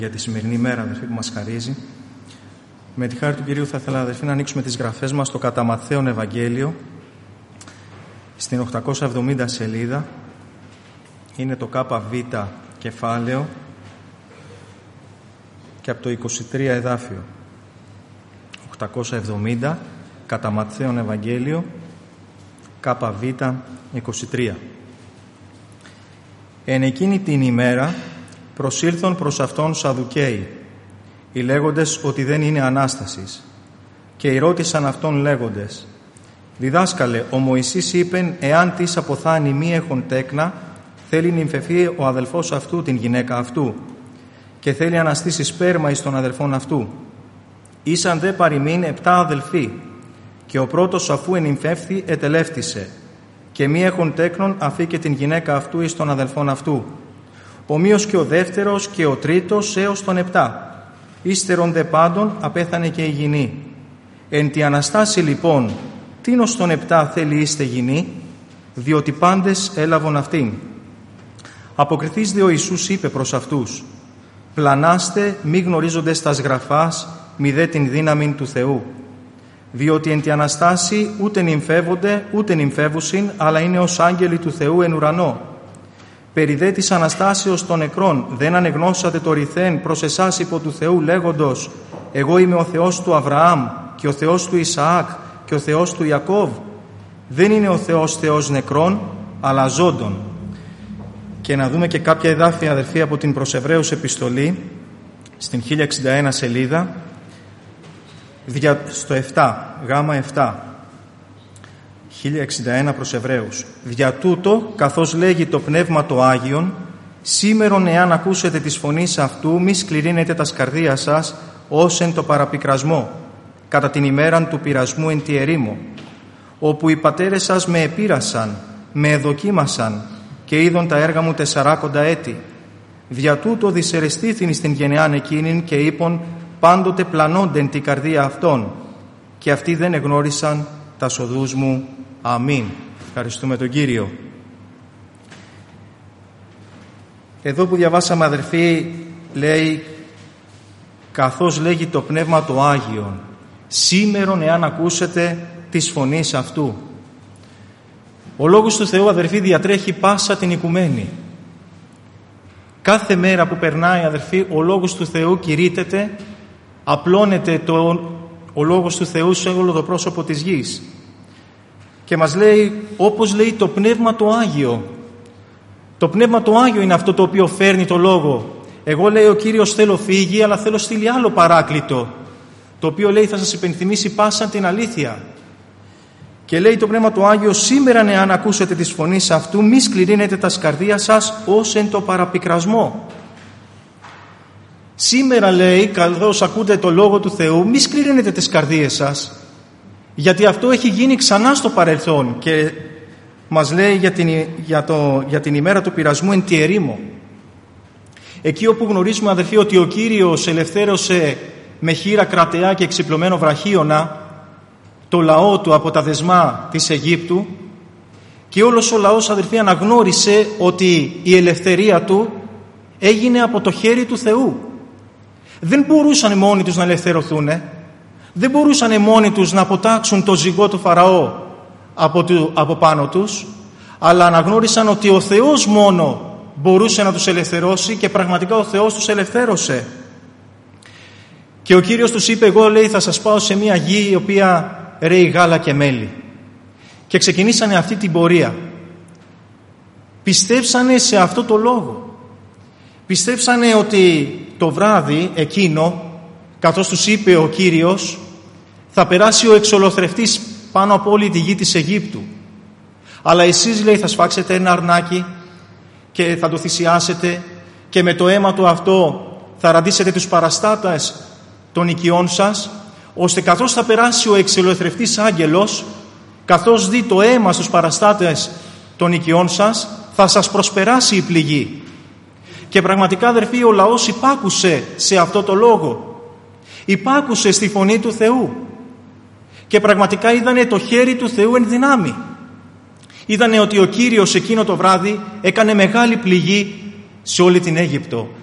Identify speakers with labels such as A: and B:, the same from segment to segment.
A: Για τη σημερινή μέρα, αδερφοί, που μας χαρίζει. Με τη χάρη του Κυρίου θα ήθελα, αδερφοί, να ανοίξουμε τις γραφές μας στο κατά Ματθαίον Ευαγγέλιο, στην 870 σελίδα. Είναι το ΚΒ κεφάλαιο και από το 23 εδάφιο. 870 κατά Ματθαίον Ευαγγέλιο, ΚΒ 23. Εν εκείνη την ημέρα προσήλθον προς αυτόν Σαδουκαίοι, οι λέγοντες ότι δεν είναι Ανάστασης, και ρώτησαν αυτόν λέγοντες: «Διδάσκαλε, ο Μωυσής είπεν, εάν της αποθάνει μη έχον τέκνα, θέλει νυμφευθεί ο αδελφός αυτού την γυναίκα αυτού, και θέλει αναστήσει σπέρμα εις των αδελφών αυτού. Ήσαν δε παροιμήν 7 αδελφοί, και ο πρώτος αφού ενυμφεύθη ετελεύτησε, και μη έχον τέκνον αφήκε την γυναίκα αυτού εις των αδελφών αυτού. Ομοίως και ο δεύτερος και ο τρίτος έως των 7. Ύστερον δε πάντων απέθανε και η γυνή. Εν τη Αναστάση λοιπόν, τίνος των 7 θέλει είστε γυνή, διότι πάντες έλαβον αυτήν. Αποκριθείς δε ο Ιησούς είπε προς αυτούς: πλανάστε μη γνωρίζοντες τας γραφάς, μη δε την δύναμην του Θεού. Διότι εν τη Αναστάση ούτε νυμφεύονται ούτε νυμφεύουσιν, αλλά είναι ως άγγελοι του Θεού εν ουρανό. Περί δε της Αναστάσεως των νεκρών δεν ανεγνώσατε το ρηθέν προς εσάς υπό του Θεού λέγοντος: εγώ είμαι ο Θεός του Αβραάμ και ο Θεός του Ισαάκ και ο Θεός του Ιακώβ. Δεν είναι ο Θεός Θεός νεκρών, αλλά ζώντων». Και να δούμε και κάποια εδάφια, αδερφοί, από την προς Εβραίους επιστολή, στην 1061 σελίδα, στο 7, γάμα 7, 1061 προς Εβραίους. «Δια τούτο, καθώς λέγει το Πνεύμα το Άγιον, σήμερον εάν ακούσετε της φωνής αυτού, μη σκληρύνετε τας καρδίας σας, ως εν το παραπικρασμό, κατά την ημέραν του πειρασμού εν τη ερήμο, όπου οι πατέρες σας με επήρασαν, με εδοκίμασαν, και είδον τα έργα μου 40 έτη. Δια τούτο δυσερεστήθην στην γενεάν εκείνην και είπον, πάντοτε πλανόντεν την καρδία αυτών, και αυτοί δεν εγνώρισαν τα οδούς μου. Αμήν». Ευχαριστούμε τον Κύριο. Εδώ που διαβάσαμε, αδερφοί, λέει, καθώς λέγει το Πνεύμα το Άγιον, σήμερον εάν ακούσετε της φωνής αυτού. Ο Λόγος του Θεού, αδερφοί, διατρέχει πάσα την οικουμένη. Κάθε μέρα που περνάει, αδερφοί, ο Λόγος του Θεού κηρύττεται, απλώνεται ο Λόγος του Θεού σε όλο το πρόσωπο της γης. Και μας λέει, όπως λέει το Πνεύμα το Άγιο. Το Πνεύμα το Άγιο είναι αυτό το οποίο φέρνει το Λόγο. Εγώ, λέει, ο Κύριος θέλω φύγει, αλλά θέλω στείλει άλλο παράκλητο, το οποίο, λέει, θα σας υπενθυμίσει πάσα την αλήθεια. Και λέει το Πνεύμα το Άγιο, σήμερα εάν ακούσετε της φωνής αυτού, μη σκληρύνετε τας καρδίας σας ως εν το παραπικρασμό. Σήμερα, λέει, καθώς ακούτε το Λόγο του Θεού, μη σκληρύνετε τις καρδίες σας, γιατί αυτό έχει γίνει ξανά στο παρελθόν, και μας λέει για την ημέρα του πειρασμού εν τη ερήμο. Εκεί όπου γνωρίζουμε, αδερφοί, ότι ο Κύριος ελευθέρωσε με χείρα κρατεά και εξυπλωμένο βραχίωνα το λαό του από τα δεσμά της Αιγύπτου, και όλος ο λαός, αδερφοί, αναγνώρισε ότι η ελευθερία του έγινε από το χέρι του Θεού. Δεν μπορούσαν μόνοι τους να ελευθερωθούν, δεν μπορούσαν μόνοι τους να αποτάξουν το ζυγό του Φαραώ από πάνω τους, αλλά αναγνώρισαν ότι ο Θεός μόνο μπορούσε να τους ελευθερώσει, και πραγματικά ο Θεός τους ελευθέρωσε. Και ο Κύριος τους είπε, εγώ, λέει, θα σας πάω σε μια γη η οποία ρέει γάλα και μέλι. Και ξεκινήσανε αυτή την πορεία. Πιστέψανε σε αυτό το λόγο. Πιστέψανε ότι το βράδυ εκείνο, καθώς τους είπε ο Κύριος, θα περάσει ο εξολοθρευτής πάνω από όλη τη γη της Αιγύπτου. Αλλά εσείς, λέει, θα σφάξετε ένα αρνάκι και θα το θυσιάσετε, και με το αίμα του αυτό θα ραντίσετε τους παραστάτες των οικειών σας, ώστε καθώς θα περάσει ο εξολοθρευτής άγγελος, καθώς δει το αίμα στους παραστάτες των οικειών σας, θα σας προσπεράσει η πληγή. Και πραγματικά, αδερφοί, ο λαός υπάκουσε σε αυτό το λόγο. Υπάκουσε στη φωνή του Θεού. Και πραγματικά είδανε το χέρι του Θεού εν δυνάμει. Είδανε ότι ο Κύριος εκείνο το βράδυ έκανε μεγάλη πληγή σε όλη την Αίγυπτο.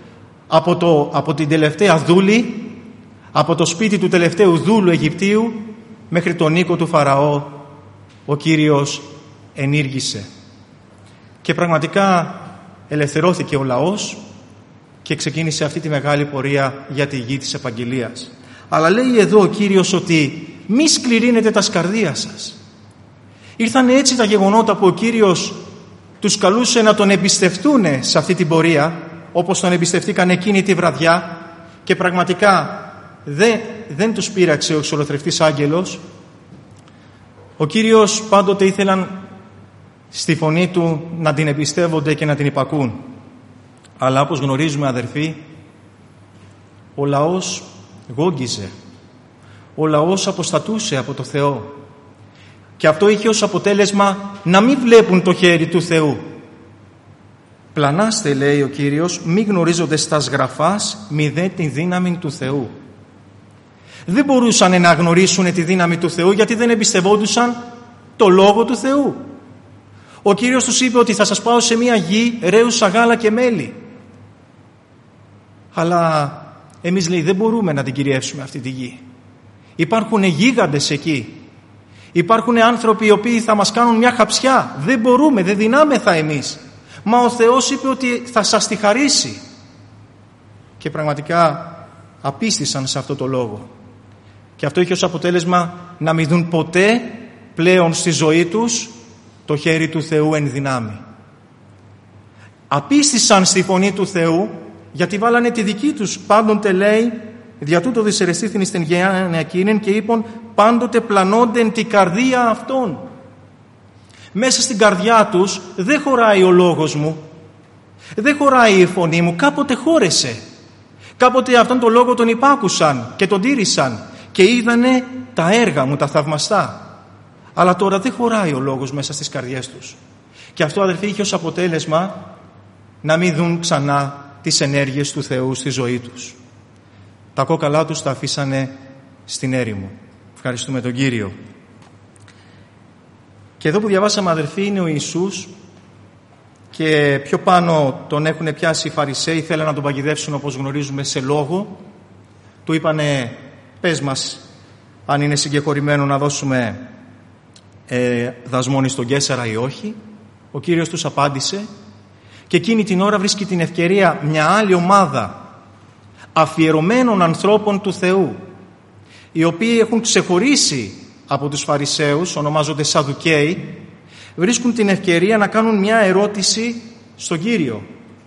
A: από την τελευταία δούλη, από το σπίτι του τελευταίου δούλου Αιγυπτίου μέχρι τον οίκο του Φαραώ, ο Κύριος ενήργησε. Και πραγματικά ελευθερώθηκε ο λαός και ξεκίνησε αυτή τη μεγάλη πορεία για τη γη της επαγγελίας. Αλλά λέει εδώ ο Κύριος ότι μη σκληρύνετε τα σκαρδία σας. Ήρθαν έτσι τα γεγονότα που ο Κύριος τους καλούσε να τον εμπιστευτούν σε αυτή την πορεία, όπως τον εμπιστευτήκαν εκείνη τη βραδιά, και πραγματικά δεν τους πείραξε ο εξολοθρευτής άγγελος. Ο Κύριος πάντοτε ήθελαν στη φωνή του να την εμπιστεύονται και να την υπακούν. Αλλά όπως γνωρίζουμε, αδερφοί, ο λαός γόγγιζε. Ο λαός αποστατούσε από το Θεό. Και αυτό είχε ως αποτέλεσμα να μην βλέπουν το χέρι του Θεού. Πλανάστε, λέει ο Κύριος, μη γνωρίζοντες τας γραφάς, μη δε τη δύναμη του Θεού. Δεν μπορούσαν να γνωρίσουν τη δύναμη του Θεού γιατί δεν εμπιστευόντουσαν το Λόγο του Θεού. Ο Κύριος τους είπε ότι θα σας πάω σε μια γη ρέουσα γάλα και μέλι. Αλλά εμείς, λέει, δεν μπορούμε να την κυριεύσουμε αυτή τη γη. Υπάρχουν γίγαντες εκεί. Υπάρχουν άνθρωποι οι οποίοι θα μας κάνουν μια χαψιά. Δεν μπορούμε, δεν δυνάμεθα εμείς. Μα ο Θεός είπε ότι θα σας τη χαρίσει. Και πραγματικά απίστησαν σε αυτό το λόγο. Και αυτό είχε ως αποτέλεσμα να μην δουν ποτέ πλέον στη ζωή τους το χέρι του Θεού εν δυνάμει. Απίστησαν στη φωνή του Θεού γιατί βάλανε τη δική τους. Πάντοτε, λέει, δια τούτο δυσερεστήθην εις την γεάν εκείνην και είπαν πάντοτε πλανόντεν την καρδία αυτών. Μέσα στην καρδιά τους δεν χωράει ο λόγος μου, δεν χωράει η φωνή μου. Κάποτε χώρεσε. Κάποτε αυτόν τον λόγο τον υπάκουσαν και τον τήρησαν και είδανε τα έργα μου, τα θαυμαστά. Αλλά τώρα δεν χωράει ο λόγος μέσα στις καρδιές τους. Και αυτό, αδελφοί, είχε ως αποτέλεσμα να μην δουν ξανά τις ενέργειες του Θεού στη ζωή τους. Τα κόκαλά τους τα αφήσανε στην έρημο. Ευχαριστούμε τον Κύριο. Και εδώ που διαβάσαμε, αδελφοί, είναι ο Ιησούς και πιο πάνω τον έχουν πιάσει οι Φαρισαίοι. Θέλαν να τον παγιδεύσουν, όπως γνωρίζουμε, σε λόγο. Του είπανε, πες μας αν είναι συγκεκριμένο να δώσουμε δασμόνι στον Καίσαρα ή όχι. Ο Κύριος τους απάντησε και εκείνη την ώρα βρίσκει την ευκαιρία μια άλλη ομάδα αφιερωμένων ανθρώπων του Θεού, οι οποίοι έχουν ξεχωρίσει από τους Φαρισαίους, ονομάζονται Σαδουκαίοι, βρίσκουν την ευκαιρία να κάνουν μια ερώτηση στον Κύριο.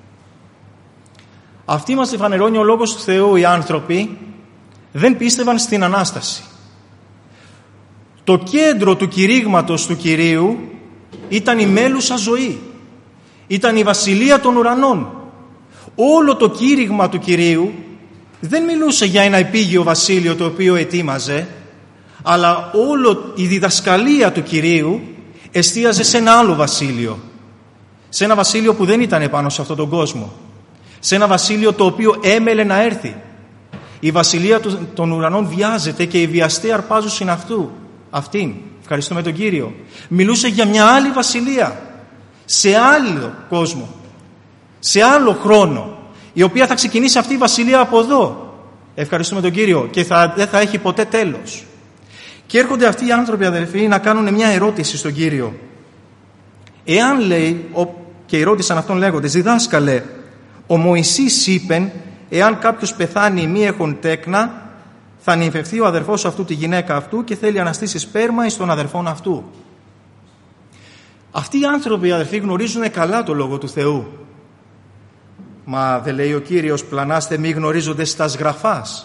A: Αυτοί μας φανερώνει ο Λόγος του Θεού. Οι άνθρωποι δεν πίστευαν στην Ανάσταση. Το κέντρο του κηρύγματος του Κυρίου ήταν η μέλουσα ζωή. Ήταν η βασιλεία των ουρανών. Όλο το κήρυγμα του Κυρίου δεν μιλούσε για ένα επίγειο βασίλειο το οποίο ετοίμαζε, αλλά όλο η διδασκαλία του Κυρίου εστίαζε σε ένα άλλο βασίλειο. Σε ένα βασίλειο που δεν ήταν επάνω σε αυτόν τον κόσμο. Σε ένα βασίλειο το οποίο έμελε να έρθει. Η βασιλεία των ουρανών βιάζεται και οι βιαστοί αρπάζουν αυτήν. Ευχαριστούμε τον Κύριο. Μιλούσε για μια άλλη βασιλεία. Σε άλλο κόσμο. Σε άλλο χρόνο. Η οποία θα ξεκινήσει αυτή η βασιλεία από εδώ. Ευχαριστούμε τον Κύριο. Και δεν θα έχει ποτέ τέλος. Και έρχονται αυτοί οι άνθρωποι, αδελφοί, να κάνουν μια ερώτηση στον Κύριο. Εάν, λέει, και ερώτησαν αυτόν λέγοντες, διδάσκαλε, ο Μωυσής είπεν, εάν κάποιος πεθάνει μη έχον τέκνα, θα νυμφευθεί ο αδερφός αυτού τη γυναίκα αυτού και θέλει να στήσει σπέρμα εις τον αδερφόν αυτού. Αυτοί οι άνθρωποι, αδερφοί, γνωρίζουν καλά το Λόγο του Θεού. Μα δεν λέει ο Κύριος, πλανάστε μη γνωρίζοντες τας γραφάς.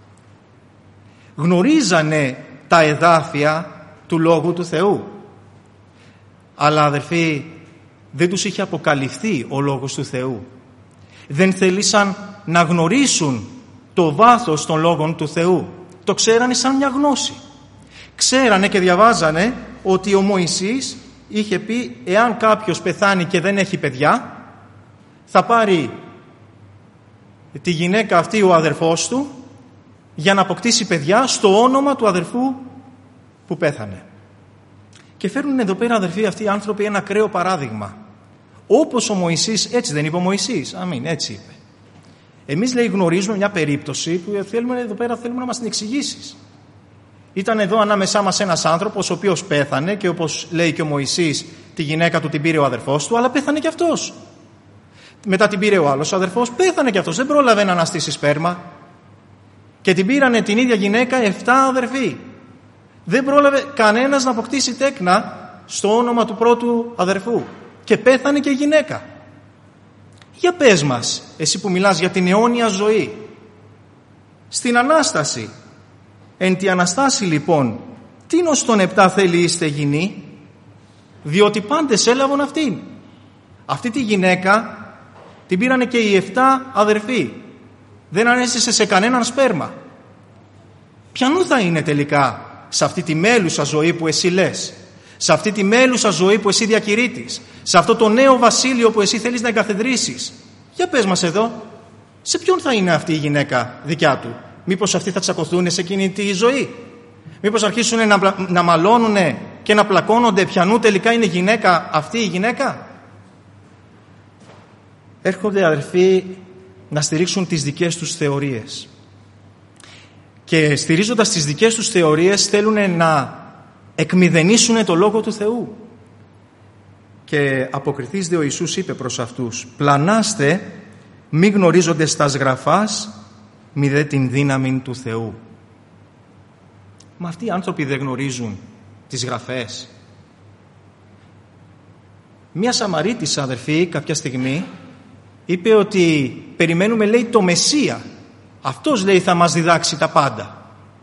A: Γνωρίζανε τα εδάφια του Λόγου του Θεού. Αλλά, αδερφοί, δεν τους είχε αποκαλυφθεί ο Λόγος του Θεού. Δεν θέλησαν να γνωρίσουν το βάθος των Λόγων του Θεού. Το ξέρανε σαν μια γνώση. Ξέρανε και διαβάζανε ότι ο Μωυσής είχε πει, εάν κάποιος πεθάνει και δεν έχει παιδιά, θα πάρει τη γυναίκα αυτή ο αδερφός του για να αποκτήσει παιδιά στο όνομα του αδερφού που πέθανε. Και φέρνουν εδώ πέρα, αδερφοί, αυτοί οι άνθρωποι ένα ακραίο παράδειγμα. Όπως ο Μωυσής, έτσι δεν είπε ο Μωυσής? Αμήν, έτσι είπε. Εμείς, λέει, γνωρίζουμε μια περίπτωση που θέλουμε να μας την εξηγήσεις. Ήταν εδώ ανάμεσά μας ένας άνθρωπος ο οποίος πέθανε και όπως λέει και ο Μωυσής, τη γυναίκα του την πήρε ο αδερφός του, αλλά πέθανε και αυτός. Μετά την πήρε ο άλλος αδερφός, πέθανε και αυτός, δεν πρόλαβε να αναστήσει σπέρμα. Και την πήρανε την ίδια γυναίκα 7 αδερφοί. Δεν πρόλαβε κανένας να αποκτήσει τέκνα στο όνομα του πρώτου αδερφού. Και πέθανε και η γυναίκα. Για πες μας, εσύ που μιλάς για την αιώνια ζωή, στην Ανάσταση, εν τη Αναστάση λοιπόν, τίνος των 7 θέλει είστε γυνή, διότι πάντες έλαβαν αυτήν. Αυτή τη γυναίκα την πήρανε και οι 7 αδερφοί. Δεν ανέστησε σε κανέναν σπέρμα. Ποιανού θα είναι τελικά σε αυτή τη μέλουσα ζωή που εσύ λες, σε αυτή τη μέλουσα ζωή που εσύ διακηρύττεις, σε αυτό το νέο βασίλειο που εσύ θέλεις να εγκαθιδρύσεις? Για πες μας εδώ, σε ποιον θα είναι αυτή η γυναίκα δικιά του? Μήπως αυτοί θα τσακωθούν σε εκείνη τη ζωή? Μήπως αρχίσουν να μαλώνουν και να πλακώνονται ποιανού τελικά είναι γυναίκα αυτή η γυναίκα? Έρχονται αδερφοί να στηρίξουν τις δικές τους θεωρίες. Και στηρίζοντας τις δικές τους θεωρίες θέλουν να εκμηδενήσουν το Λόγο του Θεού. Και αποκριθείς δε ο Ιησούς είπε προς αυτούς: πλανάστε μη γνωρίζοντες τας γραφάς μη δε την δύναμη του Θεού. Μα αυτοί οι άνθρωποι δεν γνωρίζουν τις γραφές. Μια Σαμαρίτισσα, αδερφοί, κάποια στιγμή είπε ότι περιμένουμε, λέει, το Μεσσία. Αυτός, λέει, θα μας διδάξει τα πάντα.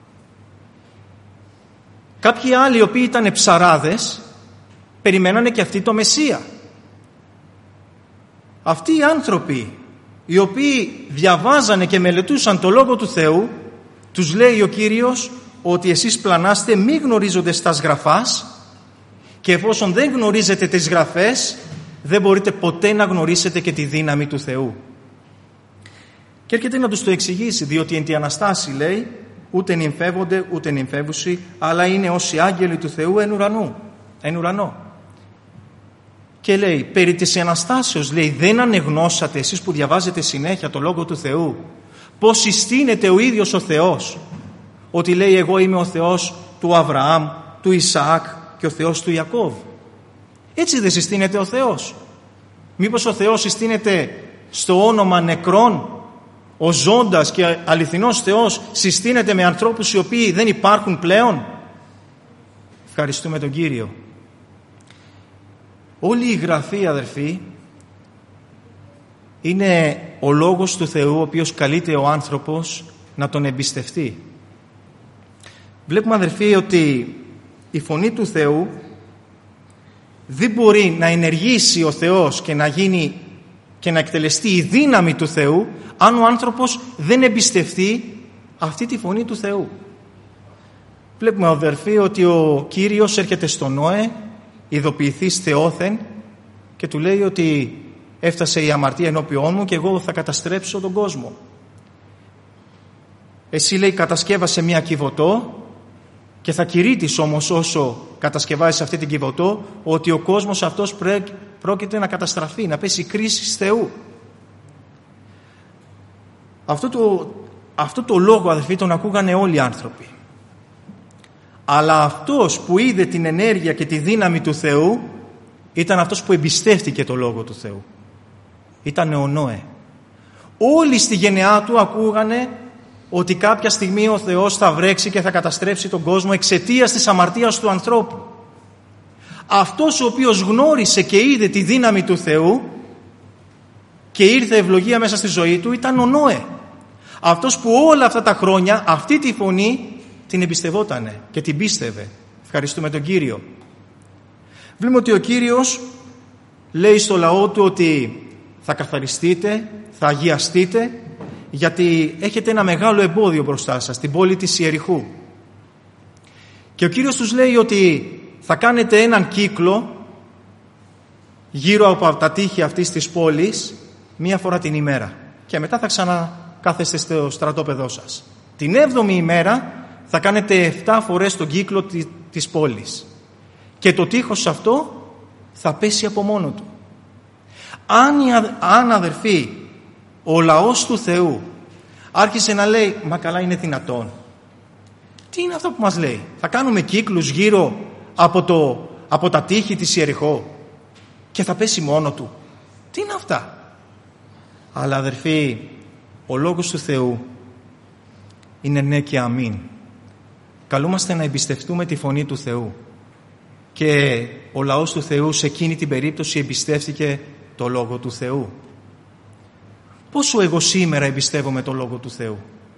A: Κάποιοι άλλοι, οι οποίοι ήταν ψαράδες, περιμένανε και αυτοί το Μεσσία. Αυτοί οι άνθρωποι οι οποίοι διαβάζανε και μελετούσαν το Λόγο του Θεού, τους λέει ο Κύριος ότι εσείς πλανάστε μη γνωρίζοντες τας γραφάς, και εφόσον δεν γνωρίζετε τις γραφές δεν μπορείτε ποτέ να γνωρίσετε και τη δύναμη του Θεού. Και έρχεται να τους το εξηγήσει, διότι εν τη Αναστάση, λέει, ούτε νυμφεύονται ούτε νυμφεύουσι, αλλά είναι όσοι άγγελοι του Θεού εν ουρανό. Και λέει, περί της Αναστάσεως, λέει, δεν ανεγνώσατε εσείς που διαβάζετε συνέχεια το Λόγο του Θεού πως συστήνεται ο ίδιος ο Θεός, ότι λέει εγώ είμαι ο Θεός του Αβραάμ, του Ισαάκ και ο Θεός του Ιακώβ? Έτσι δεν συστήνεται ο Θεός? Μήπως ο Θεός συστήνεται στο όνομα νεκρών? Ο ζώντας και αληθινός Θεός συστήνεται με ανθρώπους οι οποίοι δεν υπάρχουν πλέον? Ευχαριστούμε τον Κύριο. Όλη η Γραφή, αδερφοί, είναι ο Λόγος του Θεού, ο οποίος καλείται ο άνθρωπος να τον εμπιστευτεί. Βλέπουμε, αδερφοί, ότι η φωνή του Θεού δεν μπορεί να ενεργήσει ο Θεός και να γίνει και να εκτελεστεί η δύναμη του Θεού αν ο άνθρωπος δεν εμπιστευτεί αυτή τη φωνή του Θεού. Βλέπουμε, αδερφοί, ότι ο Κύριος έρχεται στον Νόε, ειδοποιηθείς Θεόθεν, και του λέει ότι έφτασε η αμαρτία ενώπιόν μου και εγώ θα καταστρέψω τον κόσμο. Εσύ, λέει, κατασκεύασε μια κυβωτό και θα κηρύττεις όμως όσο κατασκευάζεις αυτή την κυβωτό ότι ο κόσμος αυτός πρόκειται να πέσει κρίση Θεού. Αυτό το λόγο, αδελφοί, τον ακούγανε όλοι οι άνθρωποι. Αλλά αυτός που είδε την ενέργεια και τη δύναμη του Θεού ήταν αυτός που εμπιστεύτηκε το Λόγο του Θεού. Ήταν ο Νόε. Όλοι στη γενεά του ακούγανε ότι κάποια στιγμή ο Θεός θα βρέξει και θα καταστρέψει τον κόσμο εξαιτίας της αμαρτίας του ανθρώπου. Αυτός ο οποίος γνώρισε και είδε τη δύναμη του Θεού και ήρθε ευλογία μέσα στη ζωή του ήταν ο Νόε. Αυτός που όλα αυτά τα χρόνια αυτή τη φωνή την εμπιστευότανε και την πίστευε. Ευχαριστούμε τον Κύριο. Βλέπουμε ότι ο Κύριος λέει στο λαό του ότι θα καθαριστείτε, θα αγιαστείτε, γιατί έχετε ένα μεγάλο εμπόδιο μπροστά σας, την πόλη της Ιεριχού. Και ο Κύριος τους λέει ότι θα κάνετε έναν κύκλο γύρω από τα τείχη αυτής της πόλης μία φορά την ημέρα και μετά θα ξανακάθεστε στο στρατόπεδό σας. Την 7η ημέρα θα κάνετε 7 φορές τον κύκλο της πόλης και το τείχος αυτό θα πέσει από μόνο του. Αν, αδερφοί, ο λαός του Θεού άρχισε να λέει, μα καλά είναι δυνατόν? Τι είναι αυτό που μας λέει? Θα κάνουμε κύκλους γύρω από τα τείχη της Ιεριχώ και θα πέσει μόνο του? Τι είναι αυτά? Αλλά αδερφοί, ο λόγος του Θεού είναι ναι και αμήν. Καλούμαστε να εμπιστευτούμε τη φωνή του Θεού. Και ο λαός του Θεού σε εκείνη την περίπτωση εμπιστεύτηκε το Λόγο του Θεού. Πόσο εγώ σήμερα εμπιστεύομαι το Λόγο του Θεού?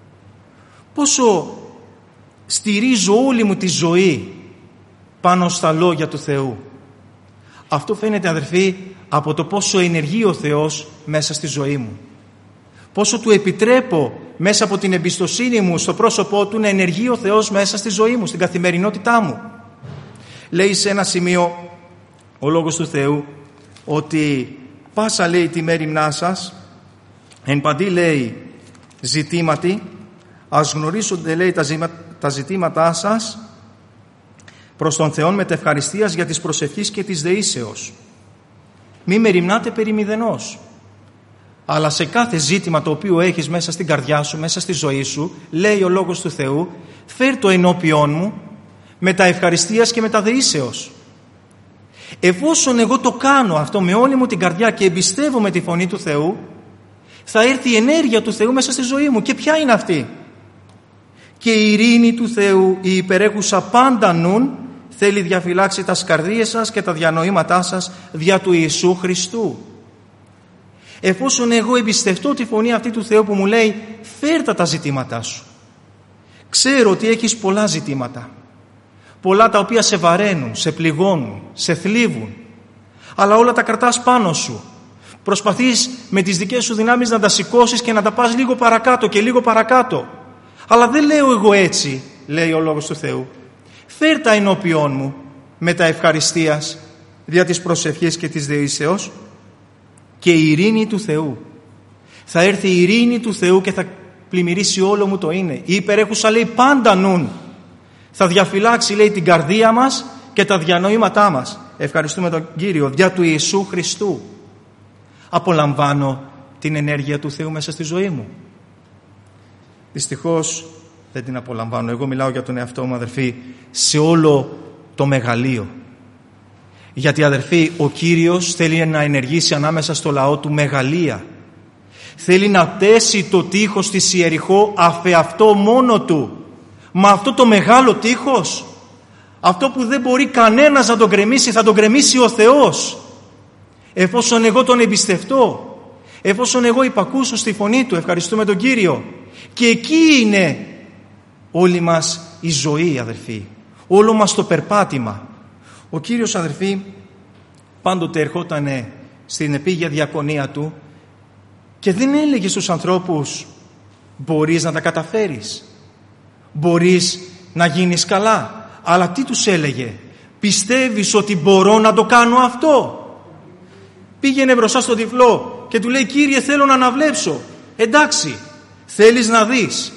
A: Πόσο στηρίζω όλη μου τη ζωή πάνω στα λόγια του Θεού? Αυτό φαίνεται, αδερφοί, από το πόσο ενεργεί ο Θεός μέσα στη ζωή μου. Πόσο του επιτρέπω μέσα από την εμπιστοσύνη μου στο πρόσωπό του να ενεργεί ο Θεός μέσα στη ζωή μου, στην καθημερινότητά μου. Λέει σε ένα σημείο ο Λόγος του Θεού ότι πάσα, λέει, τη μέριμνά σας εν παντή, λέει, ζητήματι, ας γνωρίσονται, λέει, τα ζητήματά σας προς τον Θεόν μετευχαριστίας για της προσευχής και της δεήσεως. Μη μεριμνάτε περί μηδενός. Αλλά σε κάθε ζήτημα το οποίο έχεις μέσα στην καρδιά σου, μέσα στη ζωή σου, λέει ο Λόγος του Θεού, φέρ το ενώπιόν μου με τα ευχαριστίας και με τα δεήσεως. Εφόσον εγώ το κάνω αυτό με όλη μου την καρδιά και εμπιστεύομαι τη φωνή του Θεού, θα έρθει η ενέργεια του Θεού μέσα στη ζωή μου. Και ποια είναι αυτή? Και η ειρήνη του Θεού, η υπερέχουσα πάντα νουν, θέλει διαφυλάξει τα καρδίες σας και τα διανοήματά σας δια του Ιησού Χριστού. Εφόσον εγώ εμπιστευτώ τη φωνή αυτή του Θεού που μου λέει, φέρτα τα ζητήματά σου. Ξέρω ότι έχεις πολλά ζητήματα. Πολλά τα οποία σε βαραίνουν, σε πληγώνουν, σε θλίβουν. Αλλά όλα τα κρατάς πάνω σου. Προσπαθείς με τις δικές σου δυνάμεις να τα σηκώσεις και να τα πας λίγο παρακάτω και λίγο παρακάτω. Αλλά δεν λέω εγώ έτσι, λέει ο Λόγος του Θεού. Φέρ τα ενώπιόν μου με τα ευχαριστίας δια της προσευχής και της δεήσεως, και η ειρήνη του Θεού. Θα έρθει η ειρήνη του Θεού και θα πλημμυρίσει όλο μου το είναι. Η υπερέχουσα, λέει, πάντα νουν. Θα διαφυλάξει, λέει, την καρδία μας και τα διανοήματά μας. Ευχαριστούμε τον Κύριο, δια του Ιησού Χριστού. Απολαμβάνω την ενέργεια του Θεού μέσα στη ζωή μου? Δυστυχώς δεν την απολαμβάνω. Εγώ μιλάω για τον εαυτό μου, αδερφοί, σε όλο το μεγαλείο. Γιατί, αδερφοί, ο Κύριος θέλει να ενεργήσει ανάμεσα στο λαό του μεγαλεία. Θέλει να τέσει το τείχος της Ιεριχώ αφεαυτό μόνο του. Μα αυτό το μεγάλο τείχος, αυτό που δεν μπορεί κανένας να τον γκρεμίσει, θα τον γκρεμίσει ο Θεός. Εφόσον εγώ τον εμπιστευτώ, εφόσον εγώ υπακούσω στη φωνή του, ευχαριστούμε τον Κύριο. Και εκεί είναι όλη μας η ζωή, αδερφοί, όλο μας το περπάτημα. Ο Κύριος, αδερφοί, πάντοτε ερχόταν στην επίγεια διακονία του και δεν έλεγε στους ανθρώπους, μπορείς να τα καταφέρεις, μπορείς να γίνεις καλά. Αλλά τι τους έλεγε? Πιστεύεις ότι μπορώ να το κάνω αυτό? Πήγαινε μπροστά στον τυφλό και του λέει, Κύριε, θέλω να αναβλέψω. Εντάξει, θέλεις να δεις?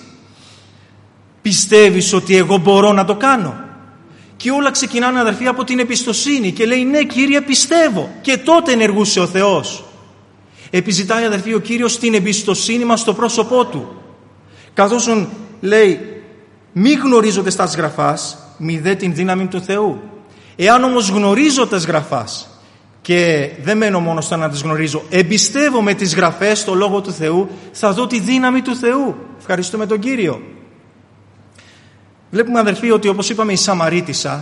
A: Πιστεύεις ότι εγώ μπορώ να το κάνω? Και όλα ξεκινάνε, αδερφοί, από την εμπιστοσύνη και λέει, ναι, Κύριε, πιστεύω. Και τότε ενεργούσε ο Θεός. Επιζητάει, αδερφοί, ο Κύριος την εμπιστοσύνη μας στο πρόσωπό του. Καθώς λέει, μη γνωρίζονται στα γραφάς, μη δε την δύναμη του Θεού. Εάν όμως γνωρίζω τις γραφάς και δεν μένω μόνο στο να τις γνωρίζω, εμπιστεύομαι τις γραφές, το Λόγο του Θεού, θα δω τη δύναμη του Θεού. Ευχαριστούμε τον Κύριο. Βλέπουμε, αδερφοί, ότι όπως είπαμε η Σαμαρίτισσα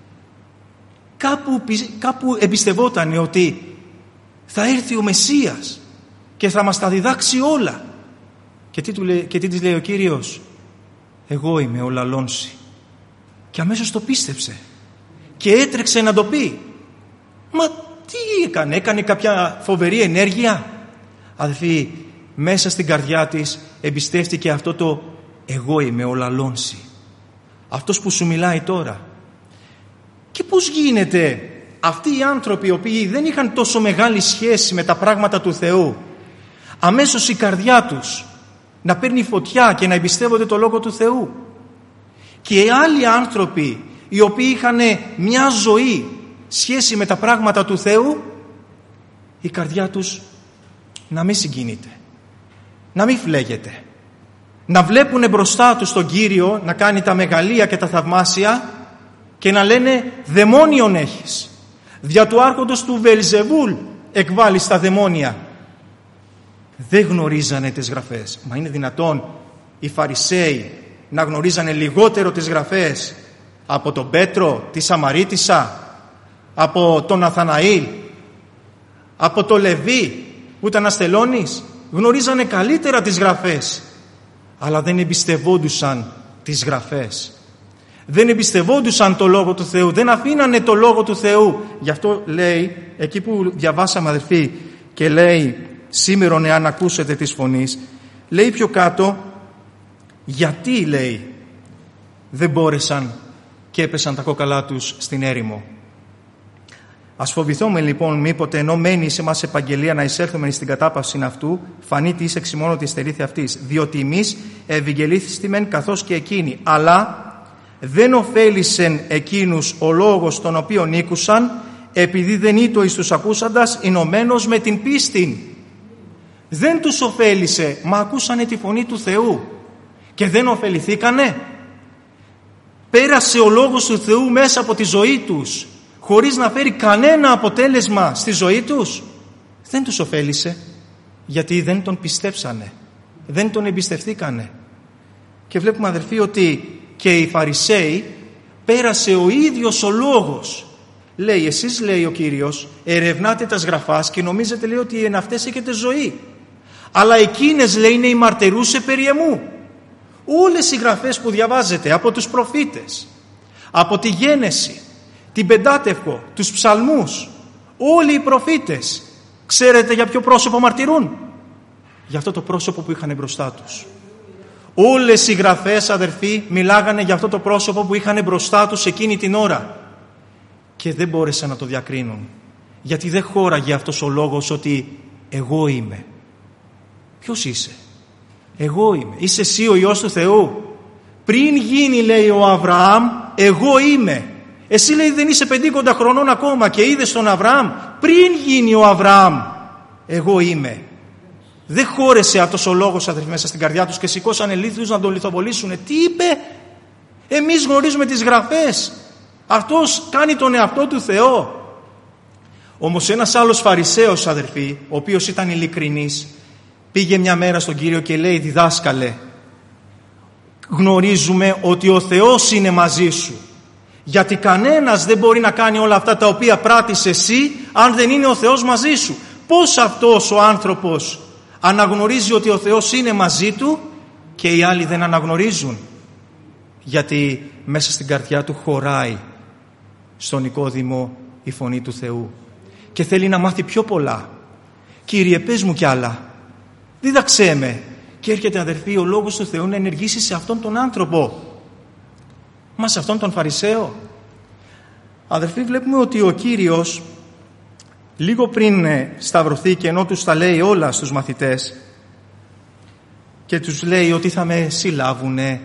A: κάπου εμπιστευόταν ότι θα έρθει ο Μεσσίας και θα μας τα διδάξει όλα. Και τι της λέει ο Κύριος? Εγώ είμαι ο λαλόνση. Και αμέσως το πίστεψε και έτρεξε να το πει. Μα τι έκανε κάποια φοβερή ενέργεια? Αδελφοί, μέσα στην καρδιά της εμπιστεύτηκε αυτό το εγώ είμαι ο λαλόνση, αυτός που σου μιλάει τώρα. Και πώς γίνεται αυτοί οι άνθρωποι οι οποίοι δεν είχαν τόσο μεγάλη σχέση με τα πράγματα του Θεού, αμέσως η καρδιά τους να παίρνει φωτιά και να εμπιστεύονται το Λόγο του Θεού, και άλλοι άνθρωποι οι οποίοι είχαν μια ζωή σχέση με τα πράγματα του Θεού, η καρδιά τους να μην συγκινείται, να μην φλέγεται. Να βλέπουν μπροστά τους τον Κύριο να κάνει τα μεγαλεία και τα θαυμάσια και να λένε «Δαιμόνιον έχεις. Δια του άρχοντος του Βελζεβούλ εκβάλλεις τα δαιμόνια». Δεν γνωρίζανε τις γραφές. Μα είναι δυνατόν οι Φαρισαίοι να γνωρίζανε λιγότερο τις γραφές από τον Πέτρο, τη Σαμαρίτισσα, από τον Ναθαναήλ, από τον Λεβί που ήταν αστελώνης? Γνωρίζανε καλύτερα τις γραφές, αλλά δεν εμπιστευόντουσαν τις γραφές. Δεν εμπιστευόντουσαν το Λόγο του Θεού, δεν αφήνανε το Λόγο του Θεού. Γι' αυτό λέει, εκεί που διαβάσαμε αδελφοί, και λέει «Σήμερον εάν ακούσετε της φωνής», λέει πιο κάτω, γιατί λέει δεν μπόρεσαν και έπεσαν τα κόκαλά τους στην έρημο. Ας φοβηθούμε λοιπόν μήποτε ενώ μένει σε μας επαγγελία να εισέλθουμε στην κατάπαυση αυτού, φανεί τη εις εξημώνω τη στερήθη αυτής, διότι εμείς ευηγγελήθηστημεν καθώς και εκείνοι, αλλά δεν ωφέλησεν εκείνους ο λόγος τον οποίον ήκουσαν, επειδή δεν ήτο εις τους ακούσαντας ενωμένος με την πίστη. Δεν τους ωφέλησε, μα ακούσανε τη φωνή του Θεού και δεν ωφεληθήκανε. Πέρασε ο λόγος του Θεού μέσα από τη ζωή τους χωρίς να φέρει κανένα αποτέλεσμα στη ζωή τους. Δεν τους ωφέλησε, γιατί δεν τον πιστέψανε, δεν τον εμπιστευθήκανε. Και βλέπουμε αδελφοί ότι και οι Φαρισαίοι πέρασε ο ίδιος ο λόγος. Λέει, εσείς λέει ο Κύριος ερευνάτε τας γραφάς και νομίζετε λέει ότι εν αυτές έχετε ζωή, αλλά εκείνες λέει είναι οι μαρτερούσε περί εμού. Όλες οι γραφές που διαβάζετε από τους προφήτες, από τη Γένεση, την Πεντάτευκο, τους Ψαλμούς, όλοι οι προφήτες, ξέρετε για ποιο πρόσωπο μαρτυρούν? Για αυτό το πρόσωπο που είχαν μπροστά τους. Όλες οι γραφές αδερφοί μιλάγανε για αυτό το πρόσωπο που είχαν μπροστά τους εκείνη την ώρα και δεν μπόρεσαν να το διακρίνουν, γιατί δεν χώραγε αυτός ο λόγος ότι εγώ είμαι. Ποιος είσαι? Εγώ είμαι. Είσαι εσύ ο Υιός του Θεού? Πριν γίνει λέει ο Αβραάμ, εγώ είμαι. Εσύ λέει δεν είσαι 50 χρονών ακόμα και είδες τον Αβραάμ? Πριν γίνει ο Αβραάμ, εγώ είμαι. Δεν χώρεσε αυτός ο λόγος αδερφοί μέσα στην καρδιά τους και σηκώσανε λίθους να τον λιθοβολήσουν. Τι είπε? Εμείς γνωρίζουμε τις γραφές, αυτός κάνει τον εαυτό του Θεό. Όμως ένας άλλος Φαρισαίος αδερφοί, ο οποίος ήταν ειλικρινής, πήγε μια μέρα στον Κύριο και λέει, διδάσκαλε, γνωρίζουμε ότι ο Θεός είναι μαζί σου, γιατί κανένας δεν μπορεί να κάνει όλα αυτά τα οποία πράττεις εσύ αν δεν είναι ο Θεός μαζί σου. Πώς αυτός ο άνθρωπος αναγνωρίζει ότι ο Θεός είναι μαζί του και οι άλλοι δεν αναγνωρίζουν? Γιατί μέσα στην καρδιά του χωράει στον Νικόδημο η φωνή του Θεού και θέλει να μάθει πιο πολλά. Κύριε, πες μου κι άλλα, δίδαξέ με. Και έρχεται αδερφοί ο λόγος του Θεού να ενεργήσει σε αυτόν τον άνθρωπο, μα σε αυτόν τον Φαρισαίο. Αδερφοί, βλέπουμε ότι ο Κύριος λίγο πριν σταυρωθεί και ενώ τους τα λέει όλα στους μαθητές και τους λέει ότι θα με συλλάβουνε,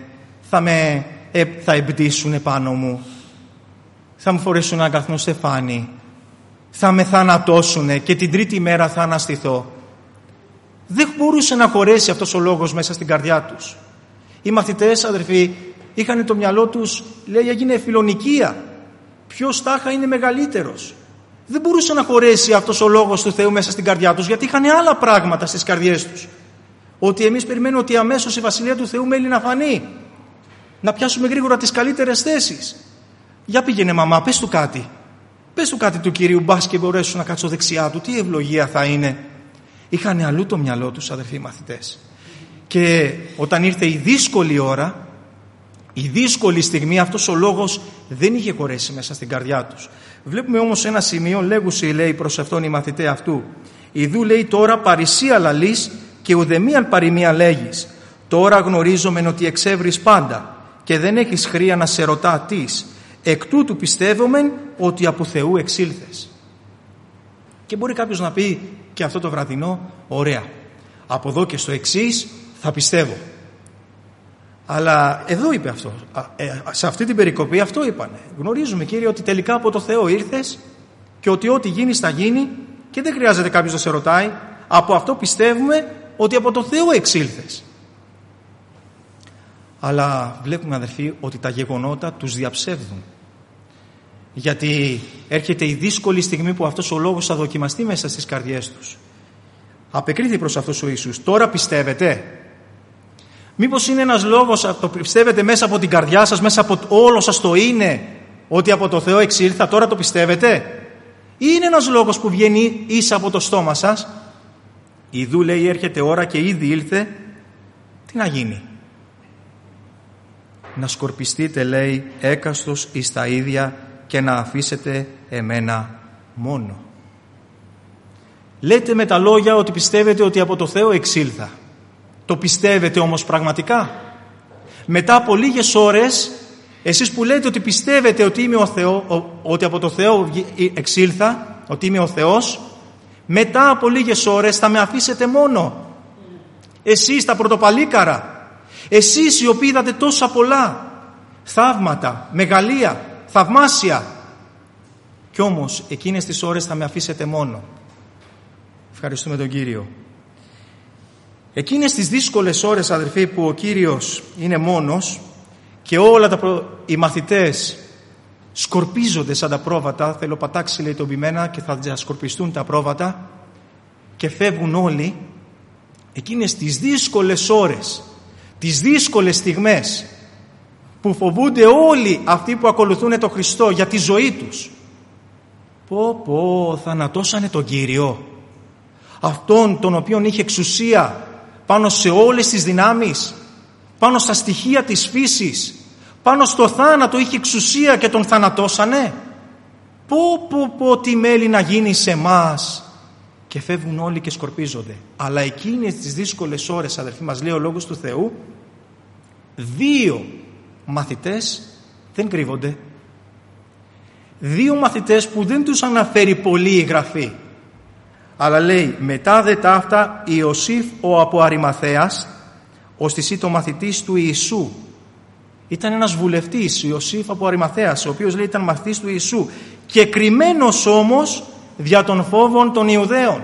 A: θα εμπτήσουνε πάνω μου, θα μου φορέσουν ένα καθνό στεφάνι, θα με θανατώσουνε και την τρίτη μέρα θα αναστηθώ. Δεν μπορούσε να χωρέσει αυτός ο λόγος μέσα στην καρδιά τους. Οι μαθητές αδερφοί είχαν το μυαλό τους, λέει, έγινε φιλονικία. Ποιος τάχα είναι μεγαλύτερος? Δεν μπορούσε να χωρέσει αυτός ο λόγος του Θεού μέσα στην καρδιά τους, γιατί είχαν άλλα πράγματα στις καρδιές τους. Ότι εμείς περιμένουμε ότι αμέσως η Βασιλεία του Θεού μέλει να φανεί, να πιάσουμε γρήγορα τις καλύτερες θέσεις. Για πήγαινε μαμά, πες του κάτι. Πες του κάτι του Κυρίου, μπας και μπορέσω να κάτσω δεξιά του. Τι ευλογία θα είναι. Είχαν αλλού το μυαλό τους αδερφοί μαθητές. Και όταν ήρθε η δύσκολη ώρα, η δύσκολη στιγμή, αυτός ο λόγος δεν είχε χωρέσει μέσα στην καρδιά τους. Βλέπουμε όμως ένα σημείο, λέγουσε λέει προς αυτόν οι μαθητές αυτού, «Ιδού λέει τώρα παρησία λαλείς και ουδεμίαν παροιμία λέγεις. Τώρα γνωρίζομεν ότι εξεύρεις πάντα και δεν έχεις χρία να σε ρωτά τις. Εκ τούτου πιστεύομεν ότι από Θεού εξήλθες». Και μπορεί κάποιος να πει και αυτό το βραδινό, ωραία, από εδώ και στο εξής θα πιστεύω. Αλλά εδώ είπε αυτό, σε αυτή την περικοπή αυτό είπανε. Γνωρίζουμε Κύριε ότι τελικά από το Θεό ήρθες και ότι ό,τι γίνει θα γίνει και δεν χρειάζεται κάποιος να σε ρωτάει. Από αυτό πιστεύουμε ότι από το Θεό εξήλθες. Αλλά βλέπουμε, αδερφοί, ότι τα γεγονότα τους διαψεύδουν. Γιατί έρχεται η δύσκολη στιγμή που αυτός ο λόγος θα δοκιμαστεί μέσα στις καρδιές τους. Απεκρίθη προς αυτός ο Ιησούς: τώρα πιστεύετε? Μήπως είναι ένας λόγος, το πιστεύετε μέσα από την καρδιά σας, μέσα από όλο σας το είναι, ότι από το Θεό εξήλθα, τώρα το πιστεύετε? Ή είναι ένας λόγος που βγαίνει ίσα από το στόμα σας? Ιδού, λέει, έρχεται ώρα και ήδη ήλθε. Τι να γίνει? Να σκορπιστείτε, λέει, έκαστος εις τα ίδια και να αφήσετε εμένα μόνο. Λέτε με τα λόγια ότι πιστεύετε ότι από το Θεό εξήλθα. Το πιστεύετε όμως πραγματικά? Μετά από λίγες ώρες, εσείς που λέτε ότι πιστεύετε ότι είμαι ο Θεό, ότι από το Θεό εξήλθα, ότι είμαι ο Θεός, μετά από λίγες ώρες θα με αφήσετε μόνο. Εσείς τα πρωτοπαλίκαρα, εσείς οι οποίοι είδατε τόσα πολλά θαύματα, μεγαλεία, θαυμάσια, κι όμως εκείνες τις ώρες θα με αφήσετε μόνο. Ευχαριστούμε τον Κύριο. Εκείνες τις δύσκολες ώρες, αδελφοί, που ο Κύριος είναι μόνος και όλα οι μαθητές σκορπίζονται σαν τα πρόβατα, θέλω πατάξει, λέει, τον ποιμένα, και θα σκορπιστούν τα πρόβατα και φεύγουν όλοι, εκείνες τις δύσκολες ώρες, τις δύσκολες στιγμές που φοβούνται όλοι αυτοί που ακολουθούν τον Χριστό για τη ζωή τους. Θανατώσανε τον Κύριο, αυτόν τον οποίον είχε εξουσία πάνω σε όλες τις δυνάμεις, πάνω στα στοιχεία της φύσης, πάνω στο θάνατο είχε εξουσία και τον θανατώσανε. Τι μέλη να γίνει σε εμάς. Και φεύγουν όλοι και σκορπίζονται. Αλλά εκείνες τις δύσκολες ώρες, αδελφοί, μας λέει ο Λόγος του Θεού, δύο μαθητές δεν κρύβονται. Δύο μαθητές που δεν τους αναφέρει πολύ η Γραφή. Αλλά λέει: μετά δε ταύτα Ιωσήφ ο από Αριμαθέας, ως της το μαθητής του Ιησού. Ήταν ένας βουλευτής, Ιωσήφ από Αριμαθέας, ο οποίος, λέει, ήταν μαθητής του Ιησού, και κρυμμένος όμως δια των φόβων των Ιουδαίων.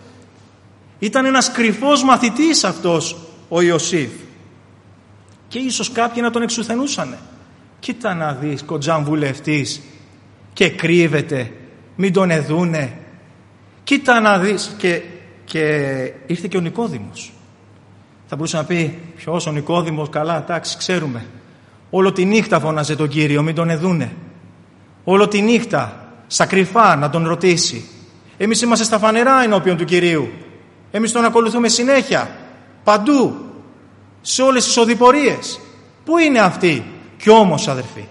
A: Ήταν ένας κρυφός μαθητής αυτός ο Ιωσήφ, και ίσως κάποιοι να τον εξουθενούσανε. Κοίτα να δεις, κοντζάν βουλευτής, και κρύβεται, μην τον εδούνε. Κοίτα να δεις. Και ήρθε και ο Νικόδημος. Θα μπορούσε να πει: ποιος ο Νικόδημος? Καλά, εντάξει, ξέρουμε. Όλο τη νύχτα φώναζε τον Κύριο, μην τον εδούνε. Όλο τη νύχτα, στα κρυφά, να τον ρωτήσει. Εμείς είμαστε στα φανερά ενώπιον του Κυρίου. Εμείς τον ακολουθούμε συνέχεια, παντού, σε όλες τις οδηπορίες. Πού είναι αυτοί? Κι όμως, αδερφοί,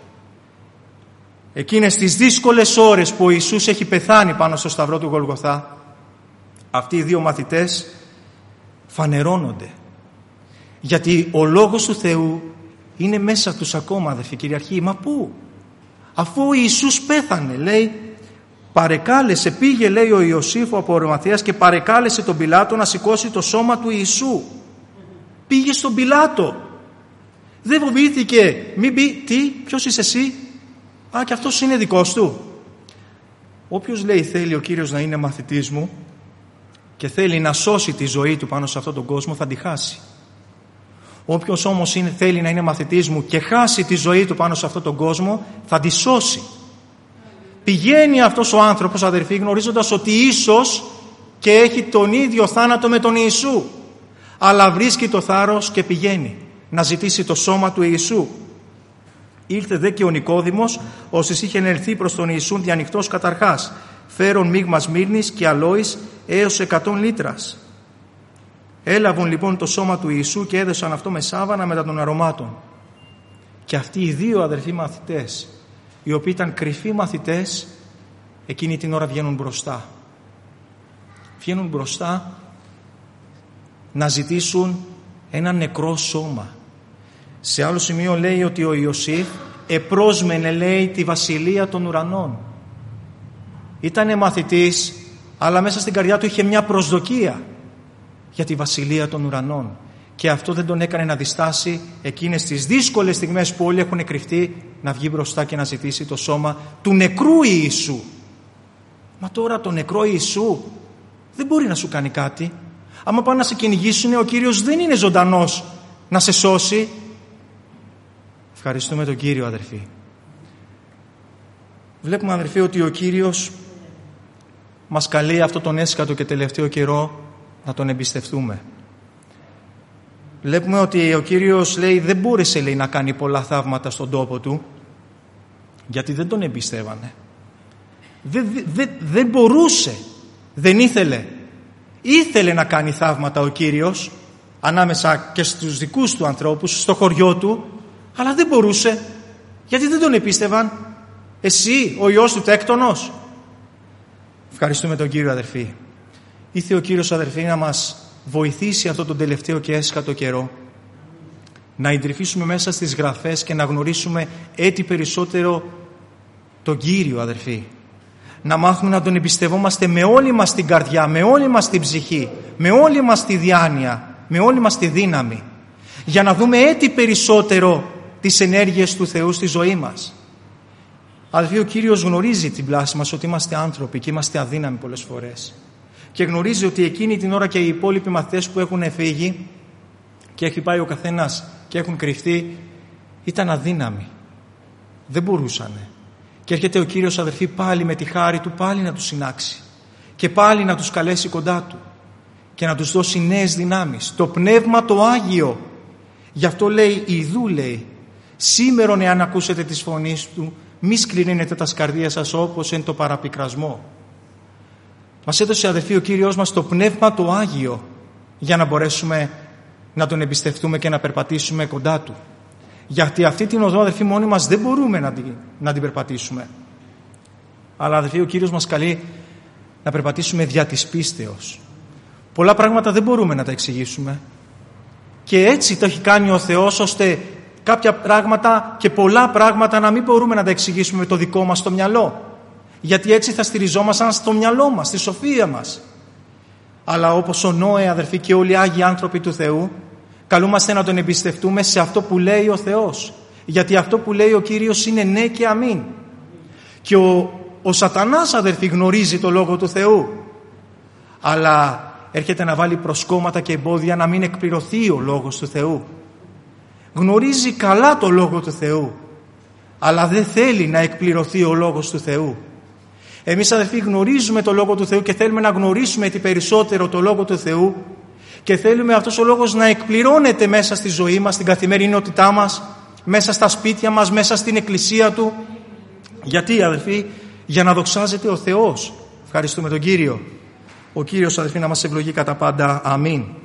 A: εκείνες τις δύσκολες ώρες που ο Ιησούς έχει πεθάνει πάνω στο σταυρό του Γολγοθά, αυτοί οι δύο μαθητές φανερώνονται. Γιατί ο Λόγος του Θεού είναι μέσα τους ακόμα, αδερφοί, κυριαρχεί. Μα πού? Αφού ο Ιησούς πέθανε, λέει, παρεκάλεσε, πήγε, λέει, ο Ιωσήφ από Αριμαθέας και παρεκάλεσε τον Πιλάτο να σηκώσει το σώμα του Ιησού. Πήγε στον Πιλάτο. Δεν φοβήθηκε, μην πει: τι, ποιος είσαι εσύ? Και αυτός είναι δικός του. Όποιος, λέει, θέλει ο Κύριος να είναι μαθητής μου και θέλει να σώσει τη ζωή του πάνω σε αυτόν τον κόσμο, θα τη χάσει. Όποιος όμως θέλει να είναι μαθητής μου και χάσει τη ζωή του πάνω σε αυτόν τον κόσμο, θα τη σώσει. Πηγαίνει αυτός ο άνθρωπος, αδερφοί, γνωρίζοντας ότι ίσως και έχει τον ίδιο θάνατο με τον Ιησού, αλλά βρίσκει το θάρρος και πηγαίνει να ζητήσει το σώμα του Ιησού. Ήρθε δε και ο Νικόδημος, όσοι είχε ενελθεί προς τον Ιησούν διανυκτός καταρχάς, φέρον μείγμα σμύρνης και αλόης έως 100 λίτρας. Έλαβαν λοιπόν το σώμα του Ιησού και έδωσαν αυτό με σάβανα μετά των αρωμάτων. Και αυτοί οι δύο, αδερφοί, μαθητές, οι οποίοι ήταν κρυφοί μαθητές, εκείνη την ώρα βγαίνουν μπροστά. Βγαίνουν μπροστά να ζητήσουν ένα νεκρό σώμα. Σε άλλο σημείο λέει ότι ο Ιωσήφ επρόσμενε, λέει, τη βασιλεία των ουρανών. Ήτανε μαθητής, αλλά μέσα στην καρδιά του είχε μια προσδοκία για τη βασιλεία των ουρανών. Και αυτό δεν τον έκανε να διστάσει εκείνες τις δύσκολες στιγμές που όλοι έχουν κρυφτεί, να βγει μπροστά και να ζητήσει το σώμα του νεκρού Ιησού. Μα τώρα το νεκρό Ιησού δεν μπορεί να σου κάνει κάτι. Άμα πάνε να σε κυνηγήσουν, ο Κύριος δεν είναι ζωντανός να σε σώσει. Ευχαριστούμε τον Κύριο, αδερφοί. Βλέπουμε, αδερφοί, ότι ο Κύριος μας καλεί αυτό τον έσκατο και τελευταίο καιρό να τον εμπιστευτούμε. Βλέπουμε ότι ο Κύριος, λέει, δεν μπόρεσε, λέει, να κάνει πολλά θαύματα στον τόπο του, γιατί δεν τον εμπιστεύανε. Δεν μπορούσε, δεν ήθελε. Ήθελε να κάνει θαύματα ο Κύριος ανάμεσα και στους δικούς του ανθρώπους, στο χωριό του, αλλά δεν μπορούσε, γιατί δεν τον επίστευαν. Εσύ, ο Υιός του τέκτονος. Ευχαριστούμε τον Κύριο, αδερφοί. Ήθε ο Κύριος, αδερφοί, να μας βοηθήσει αυτό τον τελευταίο και έσκατο καιρό, να εντρυφήσουμε μέσα στις γραφές και να γνωρίσουμε έτσι περισσότερο τον Κύριο, αδερφοί. Να μάθουμε να τον εμπιστευόμαστε με όλη μας την καρδιά, με όλη μας την ψυχή, με όλη μας τη διάνοια, με όλη μας τη δύναμη, για να δούμε έτσι περισσότερο τις ενέργειες του Θεού στη ζωή μας. Αδελφοί, ο Κύριος γνωρίζει την πλάση μας, ότι είμαστε άνθρωποι και είμαστε αδύναμοι πολλές φορές. Και γνωρίζει ότι εκείνη την ώρα και οι υπόλοιποι μαθητές που έχουν φύγει και έχει πάει ο καθένας και έχουν κρυφτεί, ήταν αδύναμοι. Δεν μπορούσανε. Και έρχεται ο Κύριος, αδελφοί, πάλι με τη χάρη του πάλι να τους συνάξει και πάλι να τους καλέσει κοντά του και να τους δώσει νέες δυνάμεις. Το Πνεύμα το Άγιο. Γι' αυτό λέει, ιδού, λέει, σήμερον εάν ακούσετε της φωνής του, μη σκληρύνετε τα σκαρδία σας όπως εν το παραπικρασμό. Μας έδωσε, αδελφοί, ο Κύριος μας το Πνεύμα το Άγιο για να μπορέσουμε να τον εμπιστευτούμε και να περπατήσουμε κοντά του. Γιατί αυτή την οδό, αδελφοί, μόνοι μας δεν μπορούμε να την περπατήσουμε. Αλλά, αδελφοί, ο Κύριος μας καλεί να περπατήσουμε δια της πίστεως. Πολλά πράγματα δεν μπορούμε να τα εξηγήσουμε. Και έτσι το έχει κάνει ο Θεός, ώστε κάποια πράγματα και πολλά πράγματα να μην μπορούμε να τα εξηγήσουμε με το δικό μας το μυαλό. Γιατί έτσι θα στηριζόμασταν στο μυαλό μας, στη σοφία μας. Αλλά όπως ο Νόε, αδερφοί, και όλοι οι Άγιοι άνθρωποι του Θεού, καλούμαστε να τον εμπιστευτούμε σε αυτό που λέει ο Θεός. Γιατί αυτό που λέει ο Κύριος είναι ναι και αμήν. Και ο Σατανάς, αδερφοί, γνωρίζει το Λόγο του Θεού. Αλλά έρχεται να βάλει προσκόμματα και εμπόδια να μην εκπληρωθεί ο Λόγος του Θεού. Γνωρίζει καλά το Λόγο του Θεού, αλλά δεν θέλει να εκπληρωθεί ο Λόγος του Θεού. Εμείς, αδελφοί, γνωρίζουμε το Λόγο του Θεού και θέλουμε να γνωρίσουμε τι περισσότερο το Λόγο του Θεού και θέλουμε αυτός ο Λόγος να εκπληρώνεται μέσα στη ζωή μας, στην καθημερινότητά μας, μέσα στα σπίτια μας, μέσα στην εκκλησία Του. Γιατί, αδελφοί? Για να δοξάζεται ο Θεός. Ευχαριστούμε τον Κύριο. Ο Κύριος, αδελφοί, να μας ευλογεί κατά πάντα. Αμήν.